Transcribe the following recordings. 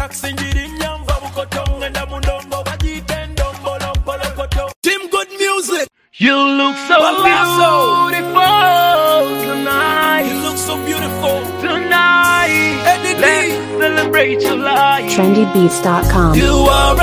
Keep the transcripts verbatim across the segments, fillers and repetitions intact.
You look so beautiful tonight. You look so beautiful tonight. Let's celebrate your life. trendy beats dot com. You are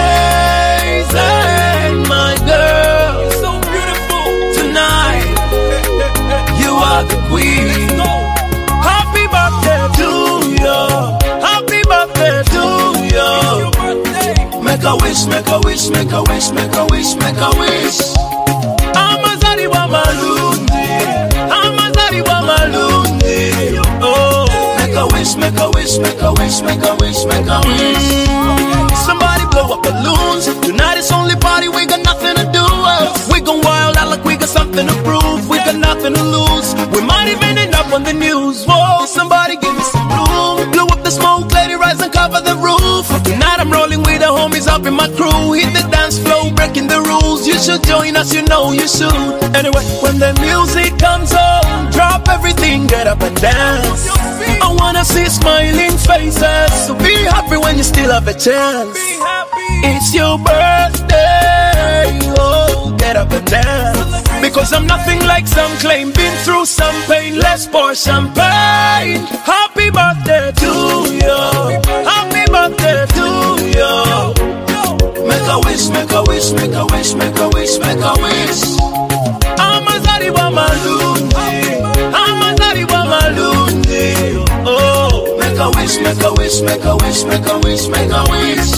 amazing, my girl. You're so beautiful tonight. You are the queen. Happy birthday to you. Happy birthday to you. Make a wish, make a wish, make a wish, make a wish, make a wish. Amazari wa malundi, Amazari wa malundi. Oh, make a wish, make a wish, make a wish, make a wish, make a wish. Somebody blow up balloons. Tonight is only party, we got nothing to do. We gon' wild out like we got something to prove. We got nothing to lose. We might even end up on the news. Whoa, somebody give me some bloom. Blow up the smoke, let it rise and cover the roof. Tonight I'm rolling with the homies up in my crew. Hit the dance floor, breaking the rules. You should join us, you know you should. Anyway, when the music comes on, drop everything, get up and dance. I wanna see smiling faces, so be happy when you still have a chance. It's your birthday, oh, get up and dance. Because I'm nothing like some claim, been through some pain, let's pour champagne. Happy birthday to you, happy birthday to you. Make a wish, make a wish, make a wish, make a wish, make a wish. Amazari wa malundi, Amazari wa malundi. Oh, make a wish, make a wish, make a wish, make a wish, make a wish.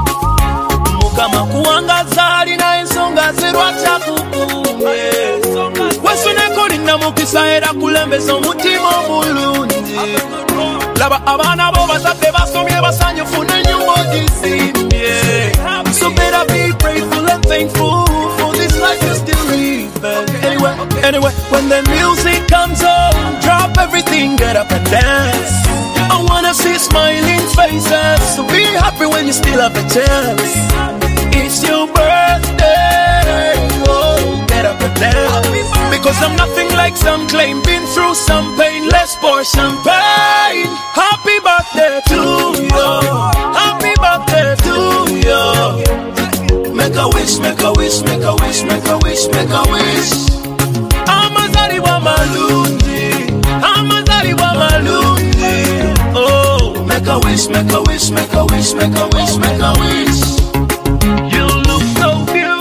Mukama kuangaza alina ensonga zerwacha kukumbe. Wesuneko lina mukisa era kulembeza omutima omulungi. Laba abana bo bazadde basomye basanyufu n'ennyumba ogisimbye. So better be grateful and thankful for this life you're still living. Anyway, anyway, when the music comes on, drop everything, get up and dance. I wanna see smiling faces, so be happy when you still have a chance. It's your birthday, oh, get up and dance. Because I'm nothing like some claim, been through some pain, let's pour champagne. Happy birthday to you, happy birthday to you. Make a wish, make a wish, make a wish, make a wish, make a wish. Amazari wa malundi, Amazari wa malundi. Oh, make a wish, make a wish, make a wish, make a wish, make a wish. You look so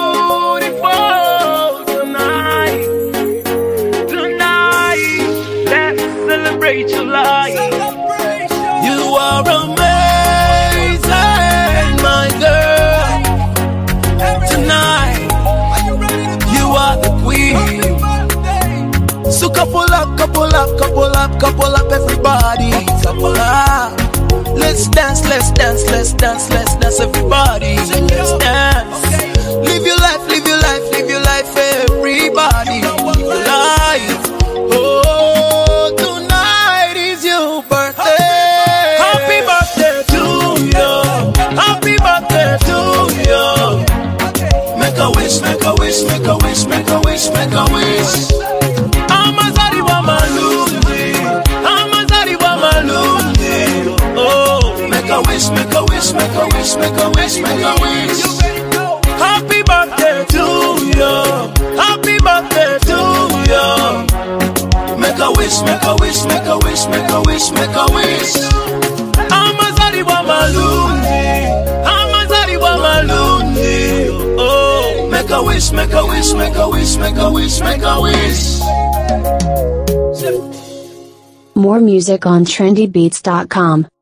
beautiful tonight, tonight. Let's celebrate your life. You are amazing, my girl. Tonight, you are the queen. So couple up, couple up, couple up, couple up, everybody. Couple up. Let's dance, let's dance, let's dance, let's dance, everybody. Let's dance. Live your life, live your life, live your life, everybody. Live your life. Oh, tonight is your birthday. Happy birthday to you. Happy birthday to you. Make a wish, make a wish, make a wish, make a wish, make a wish. Amazari wa malundi, Amazari wa malundi. Oh, make a wish, make a wish, make a wish, make a wish, make a wish. Happy birthday to you, happy birthday to you. Make a wish, make a wish, make a wish, make a wish, make a wish. Amazari wa malundi, Amazari wa malundi. Oh, make a wish, make a wish, make a wish, make a wish, make a wish. More music on trendy beats dot com.